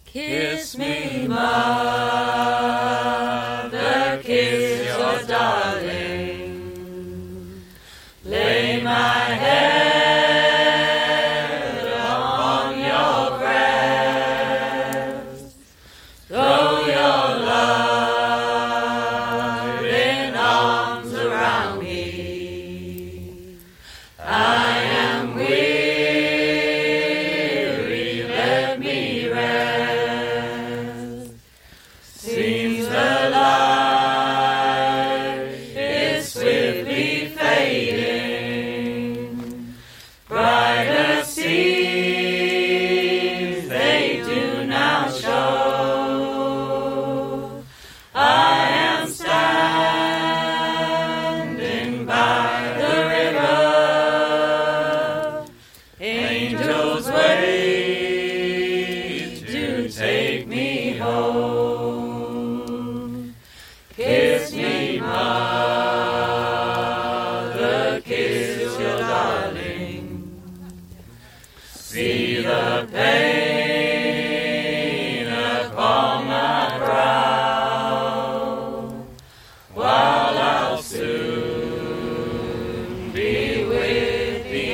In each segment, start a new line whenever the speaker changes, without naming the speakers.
Kiss me, mother, kiss your darling. Lay my head on your breast. Throw your loving arms around me. I am weary, let me rest. Seems the light is swiftly fading. Brighter scenes they do now show. I am standing by the river. Angels wait to take me home. Kiss me, mother, kiss your darling. See the pain upon my brow, while I'll soon be with the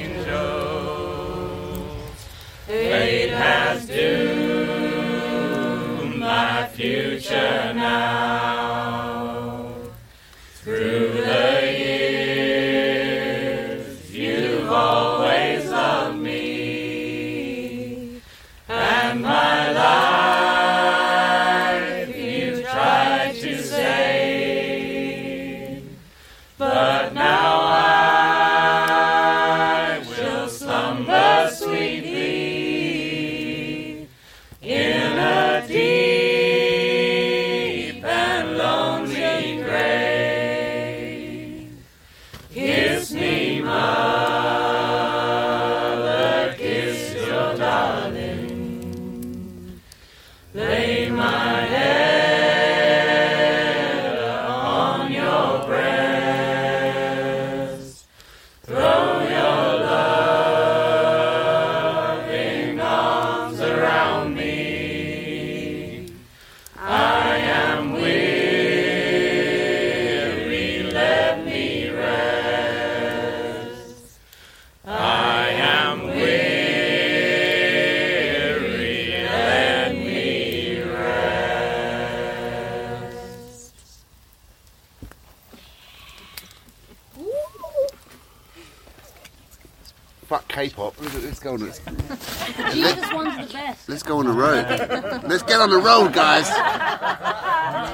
angels. Fate has doomed my future now. Through the years, you've always loved me, and my life you tried to save. But now I will slumber sweetly in a deep and lonely grave. Kiss me, mother, kiss your darling. Lay my head on your breast. Throw your loving arms around me. I am weary, let me rest. I am weary, let me rest.
Fuck K-pop. Let's go on.
Jesus one's the best.
Let's go on the road. Let's get on the road, guys.